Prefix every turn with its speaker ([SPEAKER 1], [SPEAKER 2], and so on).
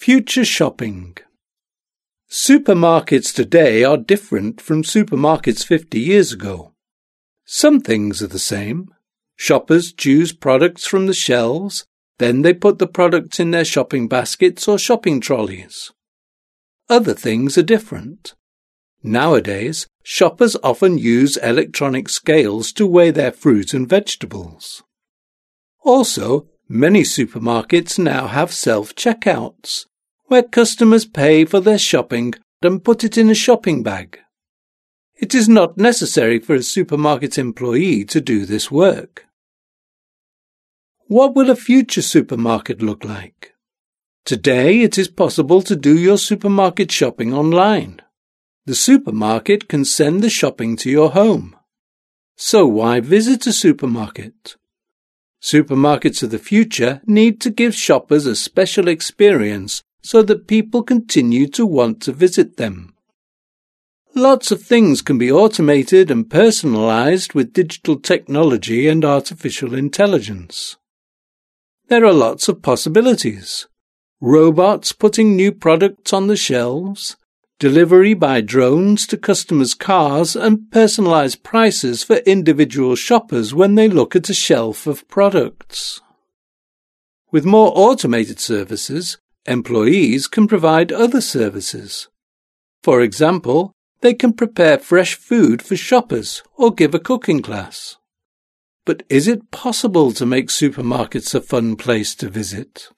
[SPEAKER 1] Future shopping. Supermarkets today are different from supermarkets 50 years ago. Some things are the same. Shoppers choose products from the shelves, then they put the products in their shopping baskets or shopping trolleys. Other things are different. Nowadays, shoppers often use electronic scales to weigh their fruit and vegetables. Also, many supermarkets now have self-checkouts, where customers pay for their shopping and put it in a shopping bag. It is not necessary for a supermarket employee to do this work. What will a future supermarket look like? Today it is possible to do your supermarket shopping online. The supermarket can send the shopping to your home. So why visit a supermarket? Supermarkets of the future need to give shoppers a special experience so that people continue to want to visit them. Lots of things can be automated and personalized with digital technology and artificial intelligence. There are lots of possibilities. Robots putting new products on the shelves, delivery by drones to customers' cars, and personalized prices for individual shoppers when they look at a shelf of products. With more automated services, employees can provide other services. For example, they can prepare fresh food for shoppers or give a cooking class. But is it possible to make supermarkets a fun place to visit?